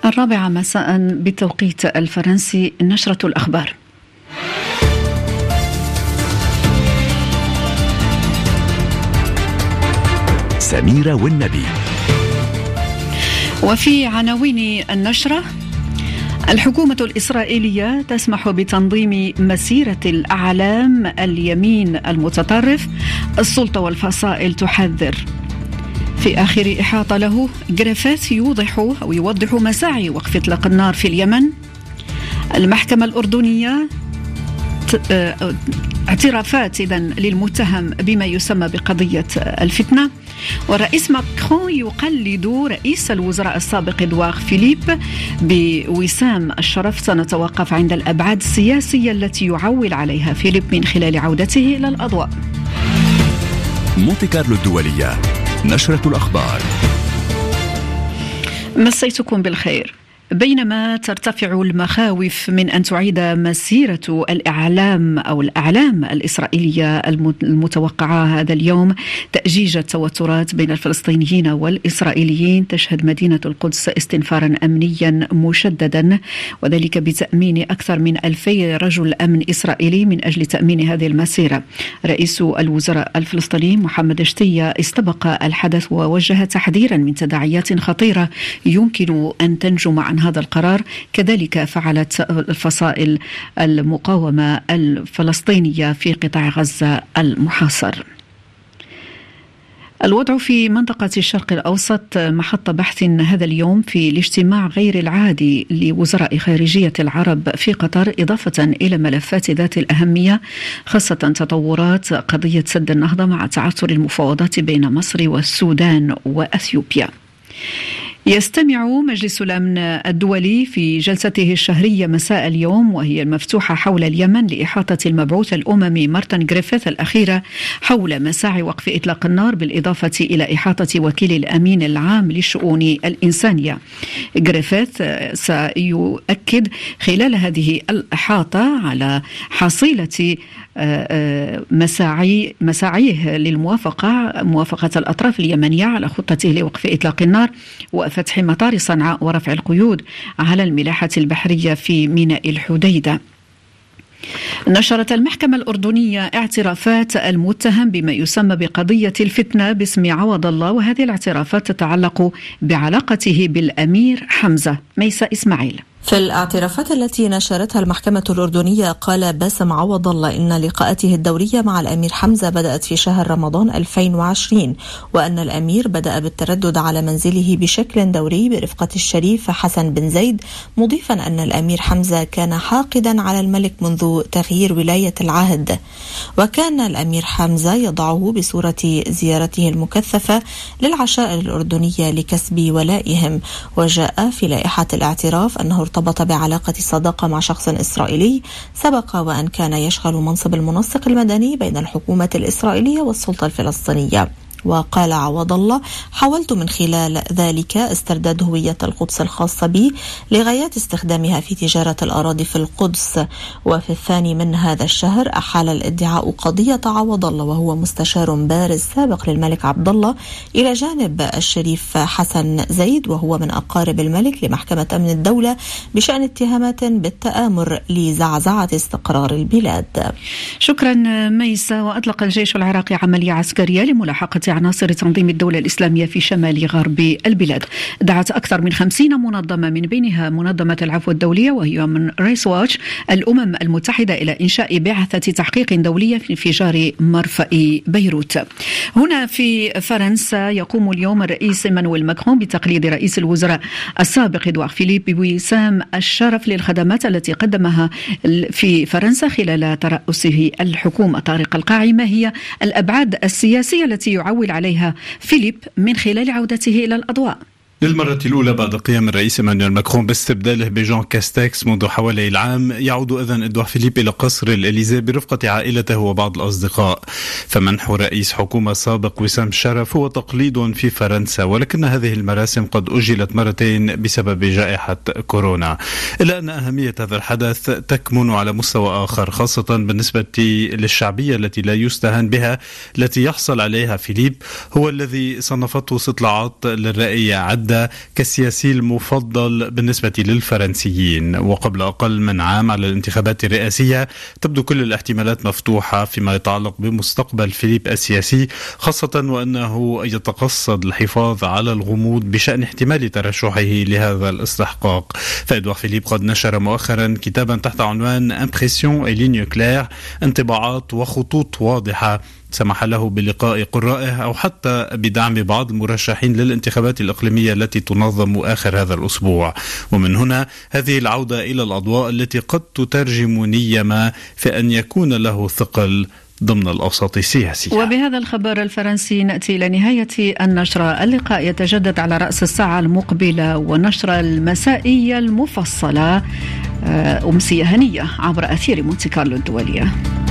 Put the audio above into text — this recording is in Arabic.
الرابعة مساء بالتوقيت الفرنسي، نشرة الأخبار. سميرة والنبي. وفي عناوين النشرة: الحكومة الإسرائيلية تسمح بتنظيم مسيرة الأعلام اليمين المتطرف، السلطة والفصائل تحذر. في آخر إحاطة له، جريفيث يوضح مساعي وقف إطلاق النار في اليمن. المحكمة الأردنية اعترافات للمتهم بما يسمى بقضية الفتنة. والرئيس ماكرون يقلد رئيس الوزراء السابق إدوار فيليب بوسام الشرف. سنتوقف عند الأبعاد السياسية التي يعول عليها فيليب من خلال عودته إلى الأضواء. مونتي كارلو الدولية، نشرة الأخبار. مسيتكم بالخير. بينما ترتفع المخاوف من أن تعيد مسيرة الأعلام الإسرائيلية المتوقعة هذا اليوم تأجيج التوترات بين الفلسطينيين والإسرائيليين، تشهد مدينة القدس استنفارا أمنيا مشددا، وذلك بتأمين أكثر من 2000 رجل أمن إسرائيلي من أجل تأمين هذه المسيرة. رئيس الوزراء الفلسطيني محمد شتية استبق الحدث ووجه تحذيرا من تداعيات خطيرة يمكن أن تنجم عن هذا القرار. كذلك فعلت الفصائل المقاومة الفلسطينية في قطاع غزة المحاصر. الوضع في منطقة الشرق الأوسط محط بحث هذا اليوم في الاجتماع غير العادي لوزراء خارجية العرب في قطر، إضافة إلى ملفات ذات الأهمية، خاصة تطورات قضية سد النهضة مع تعثر المفاوضات بين مصر والسودان وأثيوبيا. يستمع مجلس الأمن الدولي في جلسته الشهرية مساء اليوم، وهي المفتوحة حول اليمن، لإحاطة المبعوث الأممي مارتن جريفيث الأخيرة حول مساعي وقف إطلاق النار، بالإضافة إلى إحاطة وكيل الأمين العام للشؤون الإنسانية. جريفيث سيؤكد خلال هذه الإحاطة على حصيلة مساعيه موافقة الأطراف اليمنية على خطته لوقف إطلاق النار وفتح مطار صنعاء ورفع القيود على الملاحة البحرية في ميناء الحديدة. نشرت المحكمة الأردنية اعترافات المتهم بما يسمى بقضية الفتنة باسم عوض الله، وهذه الاعترافات تتعلق بعلاقته بالأمير حمزة. ميسا إسماعيل. في الاعترافات التي نشرتها المحكمة الأردنية، قال باسم عوض الله إن لقاءاته الدورية مع الأمير حمزة بدأت في شهر رمضان 2020، وأن الأمير بدأ بالتردد على منزله بشكل دوري برفقة الشريف حسن بن زيد، مضيفا أن الأمير حمزة كان حاقدا على الملك منذ تغيير ولاية العهد، وكان الأمير حمزة يضعه بصورة زيارته المكثفة للعشائر الأردنية لكسب ولائهم. وجاء في لائحة الاعتراف أنه ارتبط بعلاقة صداقة مع شخص إسرائيلي سبق وأن كان يشغل منصب المنسق المدني بين الحكومة الإسرائيلية والسلطة الفلسطينية. وقال عوض الله: حاولت من خلال ذلك استرداد هوية القدس الخاصة بي لغايات استخدامها في تجارة الأراضي في القدس. وفي الثاني من هذا الشهر أحال الادعاء قضية عوض الله، وهو مستشار بارز سابق للملك عبد الله، إلى جانب الشريف حسن زيد وهو من أقارب الملك، لمحكمة أمن الدولة بشأن اتهامات بالتآمر لزعزعة استقرار البلاد. شكرا ميسا. وأطلق الجيش العراقي عملية عسكرية لملاحقة عناصر تنظيم الدولة الإسلامية في شمال غرب البلاد. دعت أكثر من 50 منظمة، من بينها منظمة العفو الدولية وهيومن رايتس واتش، الأمم المتحدة إلى إنشاء بعثة تحقيق دولية في انفجار مرفأ بيروت. هنا في فرنسا يقوم اليوم الرئيس إيمانويل ماكرون بتقليد رئيس الوزراء السابق إدوار فيليب بوسام الشرف للخدمات التي قدمها في فرنسا خلال ترأسه الحكومة. طارق القاعي: ما هي الأبعاد السياسية التي يعول عليها فيليب من خلال عودته إلى الأضواء؟ للمرة الأولى بعد قيام الرئيس إيمانويل ماكرون باستبداله بجان كاستكس منذ حوالي العام، يعود إذن إدوار فيليب إلى قصر الإليزيه برفقة عائلته وبعض الأصدقاء. فمنح رئيس حكومة سابق وسام الشرف هو تقليد في فرنسا، ولكن هذه المراسم قد أجلت مرتين بسبب جائحة كورونا. إلا أن أهمية هذا الحدث تكمن على مستوى آخر، خاصة بالنسبة للشعبية التي لا يستهان بها التي يحصل عليها فيليب، هو الذي صنفته استطلاعات للرأي عدة يبدأ كالسياسي المفضل بالنسبة للفرنسيين. وقبل أقل من عام على الانتخابات الرئاسية تبدو كل الاحتمالات مفتوحة فيما يتعلق بمستقبل فيليب السياسي، خاصة وأنه يتقصد الحفاظ على الغموض بشأن احتمال ترشحه لهذا الاستحقاق. فإدوار فيليب قد نشر مؤخرا كتابا تحت عنوان امبريسيون اي لينيو كلير، انطباعات وخطوط واضحة، سمح له بلقاء قرائه أو حتى بدعم بعض المرشحين للانتخابات الإقليمية التي تنظم آخر هذا الأسبوع. ومن هنا هذه العودة إلى الأضواء التي قد تترجم نية ما في أن يكون له ثقل ضمن الأوساط السياسية. وبهذا الخبر الفرنسي نأتي إلى نهاية النشرة. اللقاء يتجدد على رأس الساعة المقبلة، ونشرة المسائية المفصلة أمسية هنية عبر أثير مونتي كارلو الدولية.